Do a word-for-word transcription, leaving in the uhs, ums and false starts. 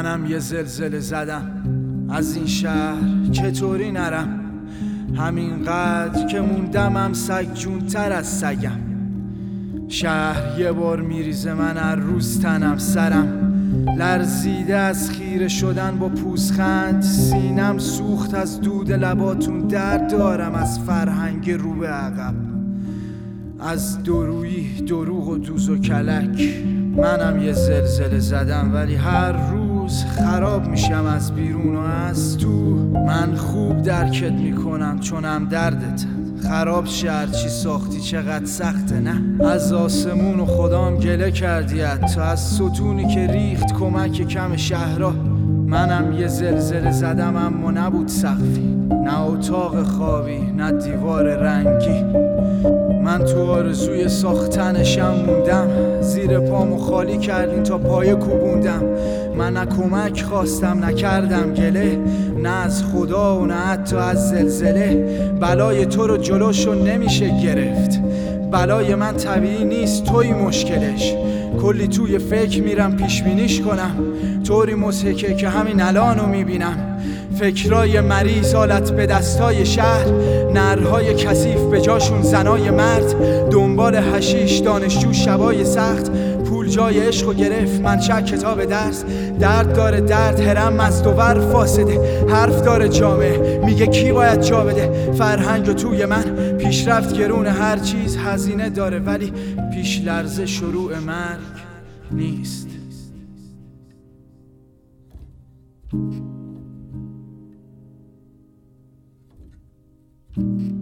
منم یه زلزله زدم، از این شهر چطوری نرم؟ همینقدر که موندمم سگ جونتر از سگم. شهر یه بار میریزه، من هر روز تنم سرم لرزیده از خیره شدن با پوزخند. سینم سوخت از دود لباتون، درد دارم از فرهنگ رو به عقب، از درویی دروغ و دوز و کلک. منم یه زلزله زدم ولی هر روز خراب میشم از بیرون و از تو. من خوب درکت میکنم چونم دردت خراب شهر چی ساختی چقدر سخته. نه از آسمون و خدام گله کردیت، تو از ستونی که ریخت کمک کم شهرها. منم یه زلزله زدم اما نبود سقفی، نه اتاق خوابی نه دیوار رنگی. من تو آرزوی ساختنشم موندم، زیر پامو خالی کردین تا پایه کوبوندم. من نه کمک خواستم نکردم گله، نه از خدا و نه حتی از زلزله. بلای تو رو جلوشو نمیشه گرفت، بلای من طبیعی نیست توی مشکلش. کلی توی فکر میرم پیشبینیش کنم، طوری مضحکه که همین الانو میبینم. فکرای مریض حالت به دستای شهر، نرهای کثیف به جاشون زنای مرد. دنبال حشیش دانشجو شبای سخت، پول جای عشقو گرفت منشأ کتاب درس. درد داره درد هرم از دوور فاسده، حرف داره جامعه میگه کی باید جا بده. فرهنگ و توی من پیشرفت گرونه، هر چیز هزینه داره ولی پیش لرزه شروع مرگ نیست. Thank you.